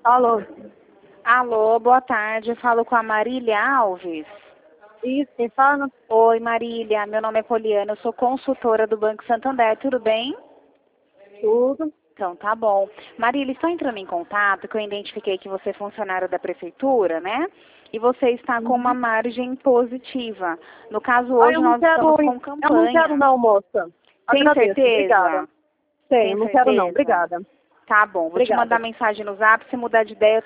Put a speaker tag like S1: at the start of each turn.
S1: Alô?
S2: Alô, boa tarde. Eu falo com a Marília Alves.
S1: Isso, quem fala?
S2: Oi, Marília. Meu nome é Poliana. Eu sou consultora do Banco Santander. Tudo bem?
S1: Tudo.
S2: Então, tá bom. Marília, estou entrando em contato, que eu identifiquei que você é funcionária da prefeitura, né? E você está com uma margem positiva. No caso, hoje
S1: Eu não
S2: nós
S1: quero,
S2: estamos com
S1: eu não quero
S2: campanha.
S1: não, moça.
S2: Tem
S1: Agradeço, obrigada.
S2: certeza?
S1: Tenho,
S2: Tem
S1: não quero não,
S2: certeza?
S1: obrigada.
S2: Tá bom. Vou te
S1: Obrigada.
S2: mandar mensagem no Zap. Se mudar de ideia,